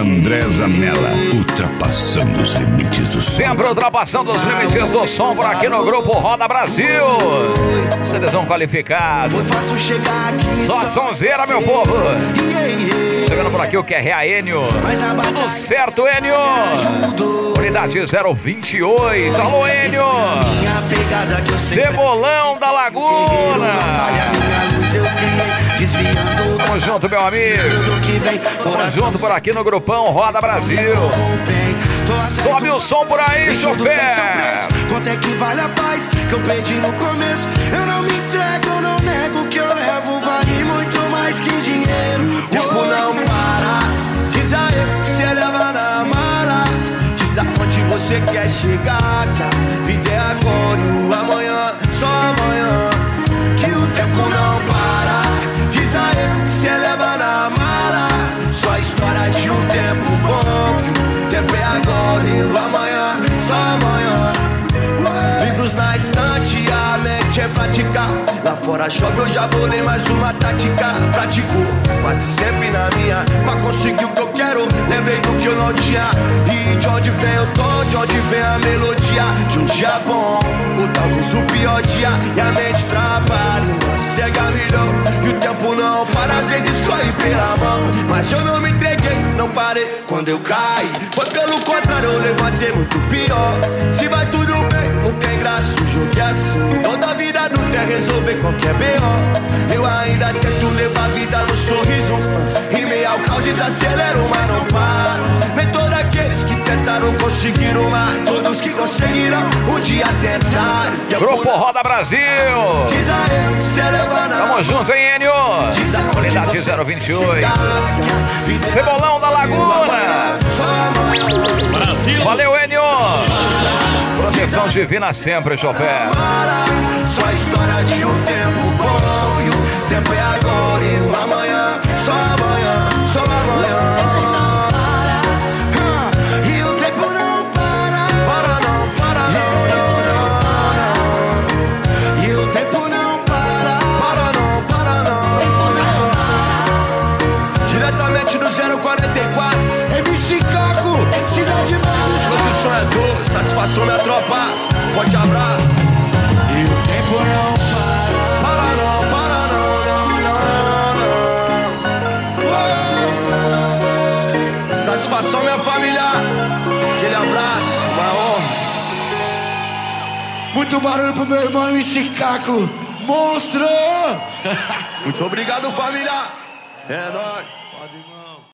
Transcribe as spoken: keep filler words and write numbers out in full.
André Zanella, ultrapassando os limites do som. Sempre ultrapassando os limites do som por aqui no Grupo Roda Brasil. Seleção qualificada. Só sonzeira, meu povo. Chegando por aqui o Q R A Enio. Tudo certo, Enio? Unidade zero vinte e oito. Alô, Enio. Cebolão da Laguna. Tamo junto, meu amigo. Tamo junto por aqui no Grupão Roda Brasil. Sobe o som por aí, chofer. Quanto é que vale a paz que eu perdi no começo? Eu não me entrego, eu não nego. O que eu levo vale muito mais que dinheiro. O tempo não para. Diz a eu que cê leva na mala. Diz aonde você quer chegar. Que a vida é agora e o amanhã, só amanhã. Que o tempo não para. Diz a eu que cê leva na mala. Só a história de um tempo bom. O tempo é agora e o amanhã, só amanhã. Livros na estante, a mente é praticar. Lá fora chove, eu já bolei mais uma tática. Pratico quase sempre na minha, pra conseguir o que eu quero. Lembrei do que eu não tinha. E de onde vem o tom, de onde vem a melodia. De um dia bom, ou talvez o pior dia. E a mente trabalha, não cega milhão. E o tempo não para, às vezes corre pela mão. Mas eu não me entreguei, não parei quando eu caí. Foi pelo contrário, eu levantei muito pior. Se vai tudo bem, não tem graça, o jogo é assim. Toda vida não quer resolver qualquer B O. Eu ainda tento levar a vida no sorriso. Em meio ao caos desacelero, mas não paro. Nem todos aqueles que tentaram conseguiram, mas todos que conseguiram um dia tentaram. Grupo Roda Brasil. Diz a eu que cê leva na. Tamo junto, hein, Enio? Unidade zero vinte e oito. Cebolão da Laguna. Brasil. Valeu, Enio. Proteção divina sempre, chofer. Só a história de um tempo bom. E o tempo é agora e o amanhã, só amanhã, só amanhã. E o tempo não para. Para não, para não, não, não. E o tempo não para. Para não, para não. Diretamente do zero quarenta e quatro. M C Caco, Cidade Velha. Todo sonhador, satisfação minha tropa. Forte abraço. E o tempo não para. Para não, para não, não, não, não. Satisfação minha família. Aquele abraço, uma honra. Muito barulho pro meu irmão M C Caco. Monstro! Muito obrigado, família. É nóis.